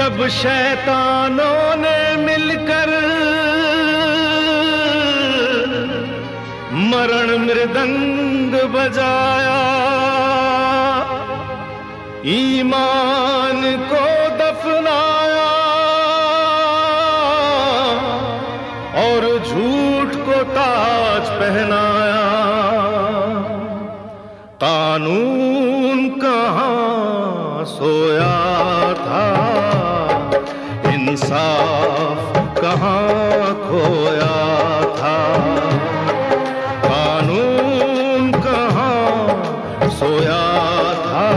जब शैतानों ने मिलकर मरण मृदंग बजाया, ईमान को दफनाया और झूठ को ताज पहनाया, कानून कहाँ सोया था, इंसाफ कहाँ खोया था। कानून कहाँ सोया था,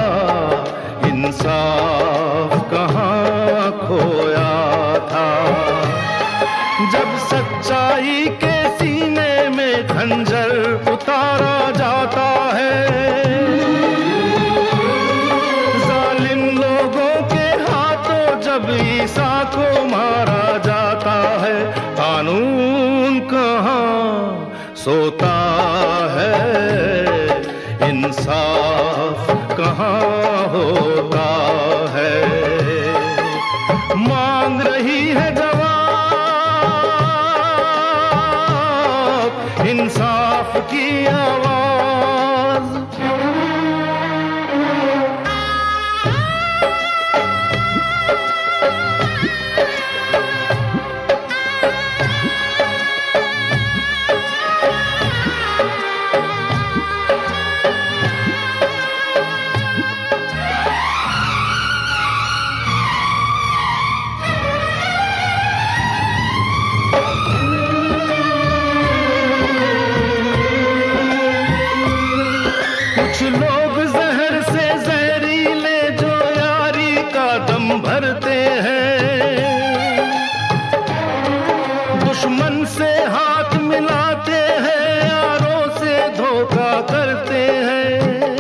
इंसाफ कहाँ खोया था। जब सच्चाई के सीने में खंजर उतारा जाता है, जालिम लोगों के हाथों जब ईसा को मारा जाता है, कानून कहाँ सोता है, इंसाफ कहाँ होता है। मांग रही है जवाब इंसाफ की आवाज। कुछ लोग जहर से जहरीले जो यारी का दम भरते हैं, दुश्मन से हाथ मिलाते हैं, यारों से धोखा करते हैं।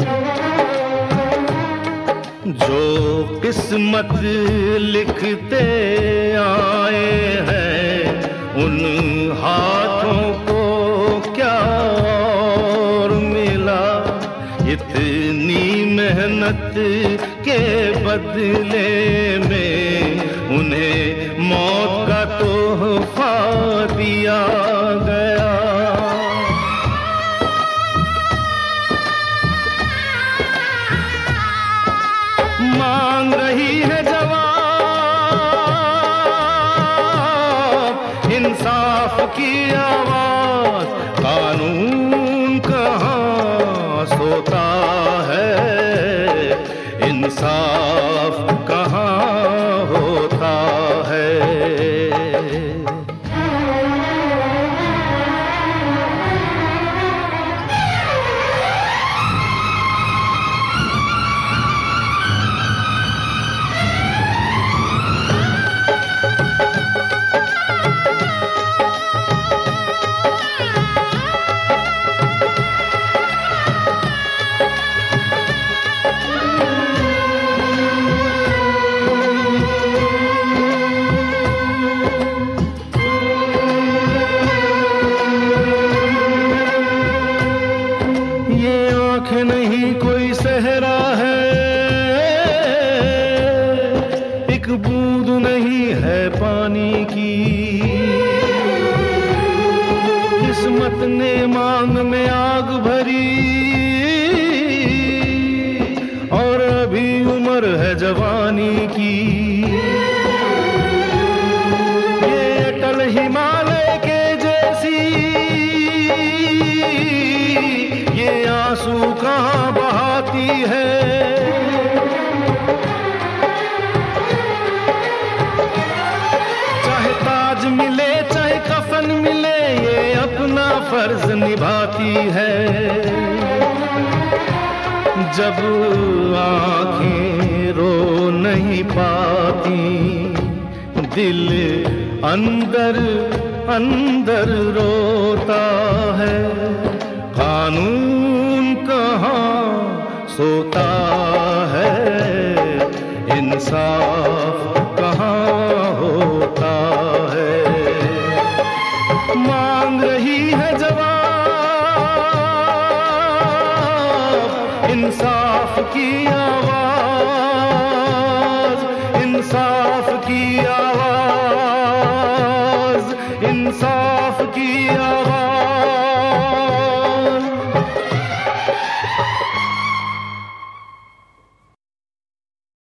जो किस्मत लिखते आए हैं, उन हाथों को क्या और मिला, इतनी मेहनत के बदले में उन्हें मौत का तोहफा दिया गया। मांग रही है जवाब इंसाफ की आवाज। कानून कहाँ सोता है, इंसाफ कहाँ होता है। नहीं कोई सहरा है, एक बूंद नहीं है पानी की, किस्मत ने मांग में आग भरी और अभी उम्र है जवानी की। ये अटल हिमालय के जैसी ये आंसू कहाँ बहाती है। चाहे ताज मिले चाहे कफन मिले, ये अपना फर्ज निभाती है। जब आंखें रो नहीं पाती, दिल अंदर अंदर रोता है। कानून कहाँ सोता है, इंसाफ कहाँ होता है। मांग रही है जवाब इंसाफ की आवाज, इंसाफ इंसाफ की आवाज